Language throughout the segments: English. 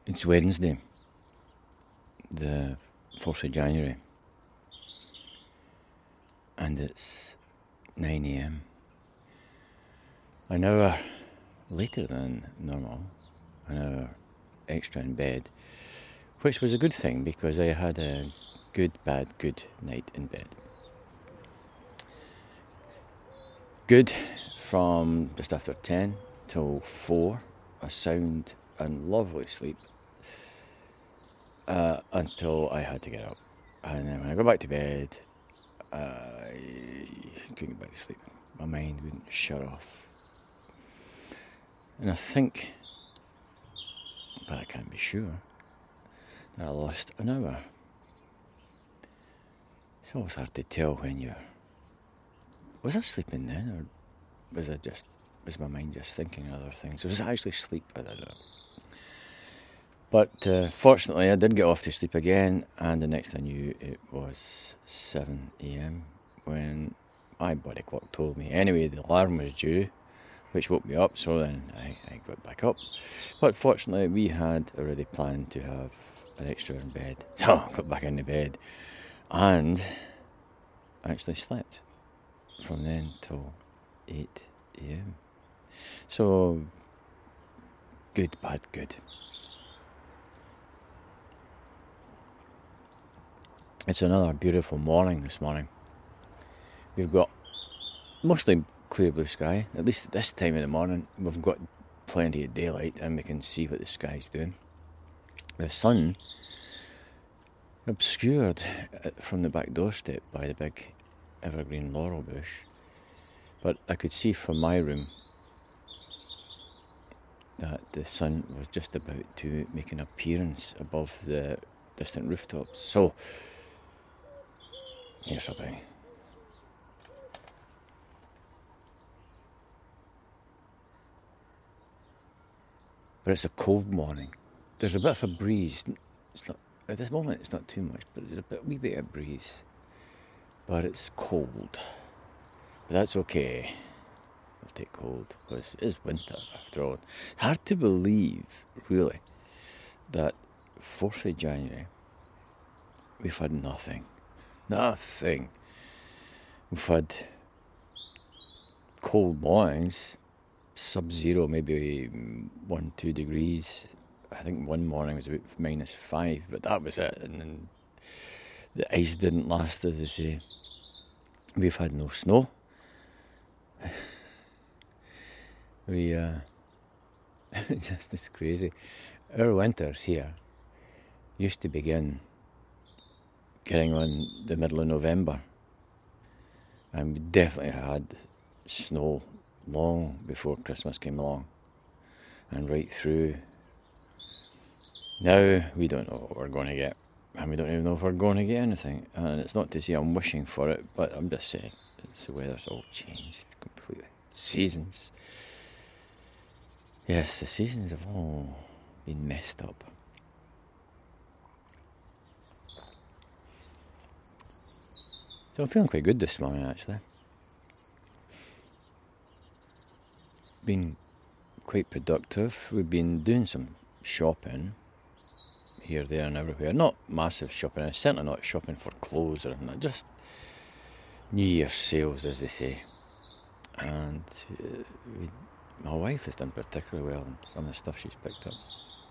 It's Wednesday, the 4th of January, and it's 9 a.m. An hour later than normal, an hour extra in bed, which was a good thing because I had a good night in bed. Good from just after 10 till 4, a sound and lovely sleep until I had to get up. And then when I got back to bed, I couldn't get back to sleep. My mind wouldn't shut off. And I think, but I can't be sure, that I lost an hour. It's always hard to tell when you're... Was I sleeping then, or was my mind just thinking other things? Was it actually sleep? I don't know. But fortunately I did get off to sleep again, and the next I knew it was 7 a.m. when my body clock told me. Anyway, the alarm was due, which woke me up, so then I got back up. But fortunately we had already planned to have an extra in bed. So I got back into bed and actually slept from then till 8 a.m. So, good, bad, good. It's another beautiful morning this morning. We've got mostly clear blue sky, at least at this time of the morning. We've got plenty of daylight and we can see what the sky's doing. The sun obscured from the back doorstep by the big evergreen laurel bush, but I could see from my room that the sun was just about to make an appearance above the distant rooftops. So here's something. But it's a cold morning. There's a bit of a breeze. It's not, at this moment it's not too much, but there's a wee bit of breeze. But it's cold. But that's okay. I'll take cold because it is winter after all. It's hard to believe, really, that 4th of January we've had nothing. Nothing. We've had cold mornings, sub-zero, maybe 1-2 degrees. I think one morning was about -5, but that was it. And then the ice didn't last, as they say. We've had no snow. Just as crazy. Our winters here used to begin getting on the middle of November, and we definitely had snow long before Christmas came along and right through. Now we don't know what we're going to get, and we don't even know if we're going to get anything. And it's not to say I'm wishing for it, but I'm just saying the weather's all changed completely. Seasons, yes, the seasons have all been messed up. So I'm feeling quite good this morning, actually. Been quite productive. We've been doing some shopping here, there and everywhere. Not massive shopping. I'm certainly not shopping for clothes or anything. Just New Year's sales, as they say. And my wife has done particularly well in some of the stuff she's picked up.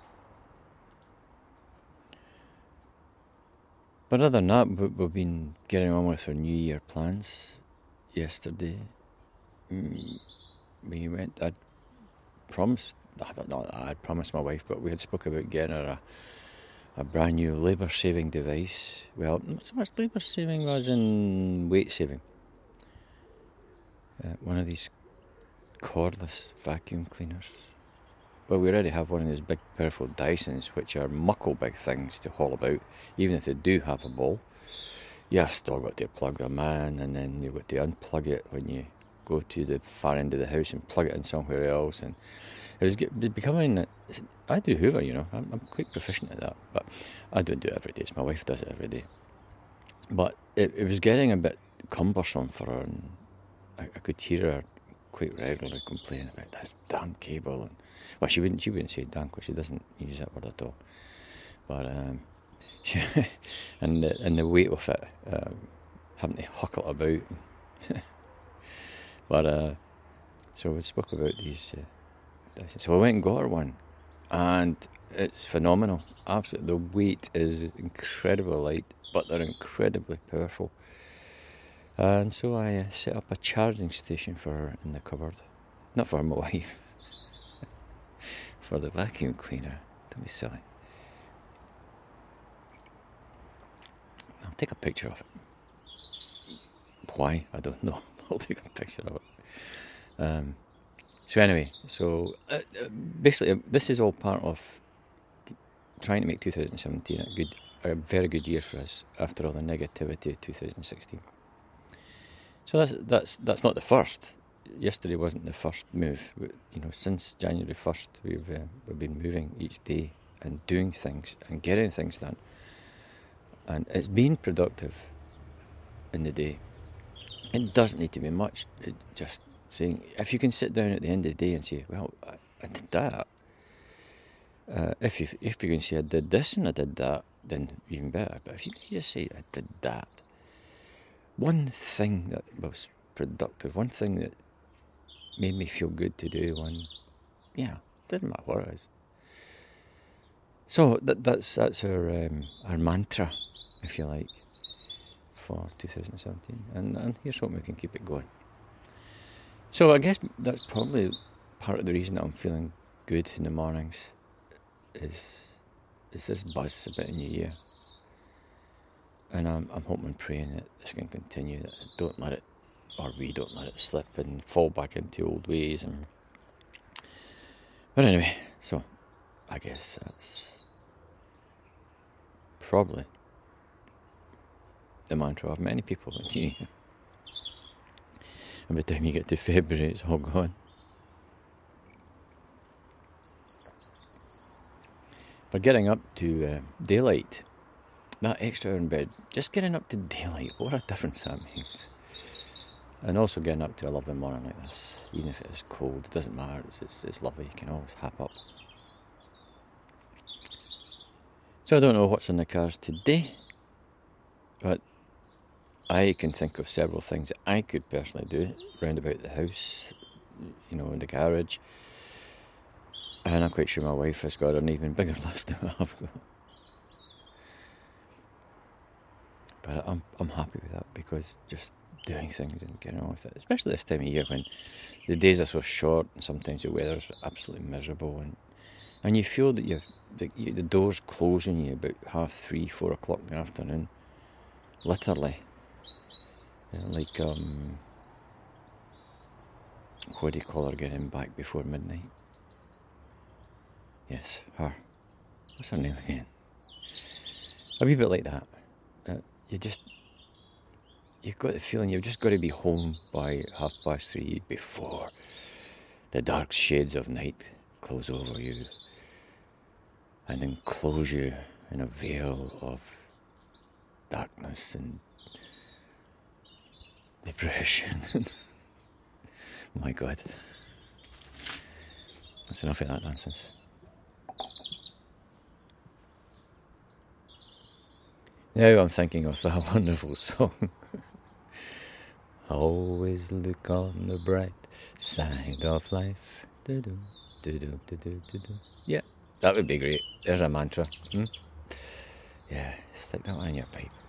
But other than that, we've been getting on with our New Year plans. Yesterday, we went. I'd promised my wife, but we had spoke about getting her a brand new labour saving device. Well, not so much labour saving as in weight saving. One of these cordless vacuum cleaners. Well, we already have one of those big, powerful Dysons, which are muckle big things to haul about, even if they do have a ball. You have still got to plug them in, and then you've got to unplug it when you go to the far end of the house and plug it in somewhere else. And it was becoming... I do hoover, you know. I'm quite proficient at that, but I don't do it every day. It's my wife does it every day. But it was getting a bit cumbersome for her, and I could hear her quite regularly complaining about this damn cable, and well, she wouldn't say damn because she doesn't use that word at all. But and the weight of it, having to huckle about. But so we spoke about these. So I went and got her one, and it's phenomenal. Absolutely, the weight is incredibly light, but they're incredibly powerful. And so I set up a charging station for her in the cupboard. Not for my wife. For the vacuum cleaner. Don't be silly. I'll take a picture of it. Why? I don't know. I'll take a picture of it. So anyway, basically this is all part of trying to make 2017 a very good year for us after all the negativity of 2016. So that's not the first. Yesterday wasn't the first move. Since January 1st, we've been moving each day and doing things and getting things done, and it's been productive in the day. It doesn't need to be much. It just saying, if you can sit down at the end of the day and say, well, I did that. If you can say I did this and I did that, then even better. But if you can just say I did that, one thing that was productive, one thing that made me feel good to do, doesn't matter what it is. So that's our mantra, if you like, for 2017, and here's hoping we can keep it going. So I guess that's probably part of the reason that I'm feeling good in the mornings is this buzz about a new year. And I'm hoping and praying that this can continue, that we don't let it slip and fall back into old ways. But anyway, so I guess that's probably the mantra of many people in New Year. And by the time you get to February, it's all gone. But getting up to daylight, that extra hour in bed, just getting up to daylight, what a difference that makes. And also getting up to a lovely morning like this, even if it is cold, it doesn't matter, it's lovely, you can always hap up. So I don't know what's in the cars today, but I can think of several things that I could personally do round about the house, in the garage. And I'm quite sure my wife has got an even bigger list than I've got. But I'm happy with that, because just doing things and getting on with it, especially this time of year when the days are so short and sometimes the weather's absolutely miserable, and you feel that the door's closing you about 3:30, 4 o'clock in the afternoon, literally. Like, what do you call her getting back before midnight? Yes, her. What's her name again? A wee bit like that. You've got the feeling you've just got to be home by 3:30 before the dark shades of night close over you and enclose you in a veil of darkness and depression. My God. That's enough of that nonsense. Now I'm thinking of that wonderful song. Always look on the bright side of life. Do-do, do-do, do-do, do-do. Yeah, that would be great. There's a mantra. Yeah, stick that one in your pipe.